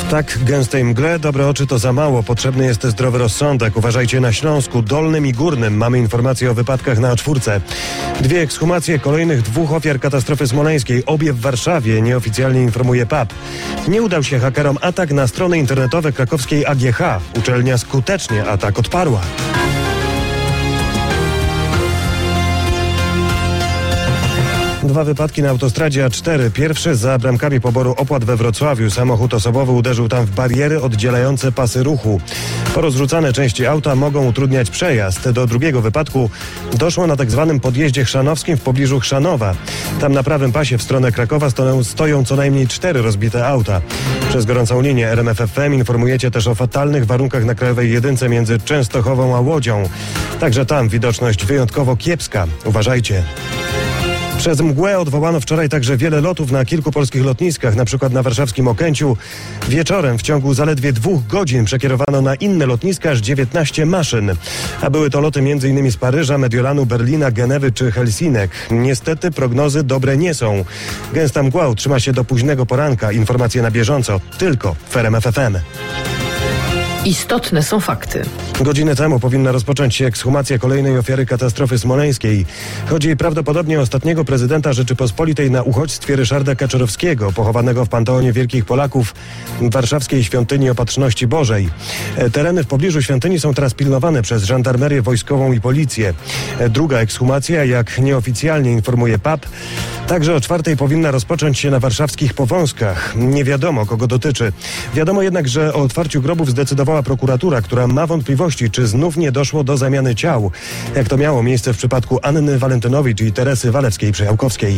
Tak gęstej mgle dobre oczy to za mało. Potrzebny jest zdrowy rozsądek. Uważajcie na Śląsku, Dolnym i Górnym. Mamy informacje o wypadkach na A4. 2 ekshumacje kolejnych 2 ofiar katastrofy smoleńskiej. Obie w Warszawie, nieoficjalnie informuje PAP. Nie udał się hakerom atak na strony internetowe krakowskiej AGH. Uczelnia skutecznie atak odparła. Dwa wypadki na autostradzie A4. Pierwszy za bramkami poboru opłat we Wrocławiu. Samochód osobowy uderzył tam w bariery oddzielające pasy ruchu. Porozrzucane części auta mogą utrudniać przejazd. Do drugiego wypadku doszło na tzw. podjeździe chrzanowskim w pobliżu Chrzanowa. Tam na prawym pasie w stronę Krakowa stoją co najmniej 4 rozbite auta. Przez gorącą linię RMF FM informujecie też o fatalnych warunkach na Krajowej Jedynce między Częstochową a Łodzią. Także tam widoczność wyjątkowo kiepska. Uważajcie. Przez mgłę odwołano wczoraj także wiele lotów na kilku polskich lotniskach, na przykład na warszawskim Okęciu. Wieczorem w ciągu zaledwie 2 godzin przekierowano na inne lotniska aż 19 maszyn. A były to loty m.in. z Paryża, Mediolanu, Berlina, Genewy czy Helsinek. Niestety prognozy dobre nie są. Gęsta mgła utrzyma się do późnego poranka. Informacje na bieżąco tylko w RMF FM. Istotne są fakty. Godzinę temu powinna rozpocząć się ekshumacja kolejnej ofiary katastrofy smoleńskiej. Chodzi prawdopodobnie o ostatniego prezydenta Rzeczypospolitej na uchodźstwie Ryszarda Kaczorowskiego, pochowanego w Panteonie Wielkich Polaków w warszawskiej świątyni Opatrzności Bożej. Tereny w pobliżu świątyni są teraz pilnowane przez żandarmerię wojskową i policję. Druga ekshumacja, jak nieoficjalnie informuje PAP, także o 4:00 powinna rozpocząć się na warszawskich Powązkach. Nie wiadomo, kogo dotyczy. Wiadomo jednak, że o otwarciu grobów zdecydowała prokuratura, która ma wątpliwości, czy znów nie doszło do zamiany ciał, jak to miało miejsce w przypadku Anny Walentynowicz i Teresy Walewskiej-Przeałkowskiej.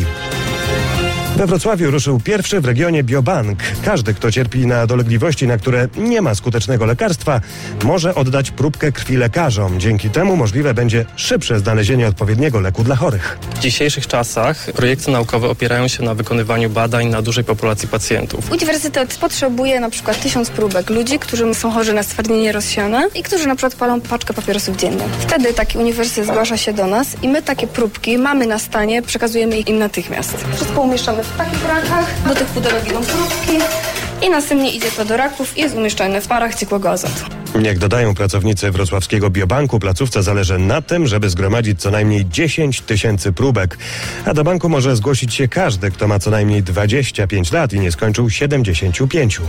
We Wrocławiu ruszył pierwszy w regionie biobank. Każdy, kto cierpi na dolegliwości, na które nie ma skutecznego lekarstwa, może oddać próbkę krwi lekarzom. Dzięki temu możliwe będzie szybsze znalezienie odpowiedniego leku dla chorych. W dzisiejszych czasach projekty naukowe opierają się na wykonywaniu badań na dużej populacji pacjentów. Uniwersytet potrzebuje na przykład 1000 próbek ludzi, którzy są chorzy na stwardnienie rozsiane i którzy na przykład palą paczkę papierosów dziennie. Wtedy taki uniwersytet zgłasza się do nas i my takie próbki mamy na stanie, przekazujemy im natychmiast. Wszystko umieszczamy w takich rankach, do tych pudełek idą próbki i następnie idzie to do raków i jest umieszczone w parach ciekłego azotu. Jak dodają pracownicy wrocławskiego biobanku, placówce zależy na tym, żeby zgromadzić co najmniej 10 000 próbek. A do banku może zgłosić się każdy, kto ma co najmniej 25 lat i nie skończył 75.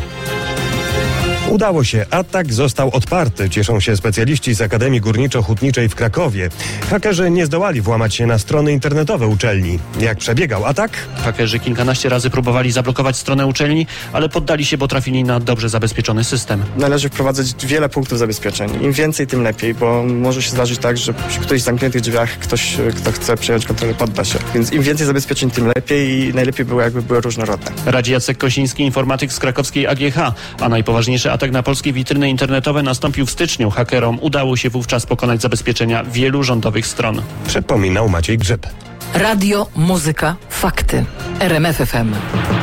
Udało się. Atak został odparty. Cieszą się specjaliści z Akademii Górniczo-Hutniczej w Krakowie. Hakerzy nie zdołali włamać się na strony internetowe uczelni. Jak przebiegał atak? Hakerzy kilkanaście razy próbowali zablokować stronę uczelni, ale poddali się, bo trafili na dobrze zabezpieczony system. Należy wprowadzać wiele punktów zabezpieczeń. Im więcej, tym lepiej, bo może się zdarzyć tak, że przy którychś zamkniętych drzwiach ktoś, kto chce przejąć kontrolę, podda się. Więc im więcej zabezpieczeń, tym lepiej i najlepiej było, jakby były różnorodne. Radzi Jacek Kosiński, informatyk z krakowskiej AGH, a najpoważniejszy atak na polskie witryny internetowe nastąpił w styczniu. Hakerom udało się wówczas pokonać zabezpieczenia wielu rządowych stron. Przypominał Maciej Grzyb. Radio, muzyka, fakty. RMF FM.